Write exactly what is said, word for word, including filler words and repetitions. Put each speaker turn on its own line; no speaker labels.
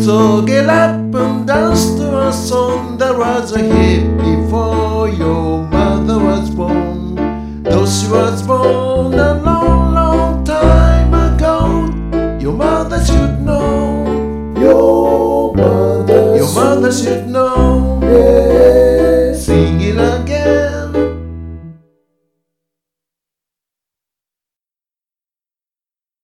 So get up and dance to a song that was a hit before your mother was born. Though she was born a long, long time ago, your mother should know.
Your mother,
Your mother should know.
yeah.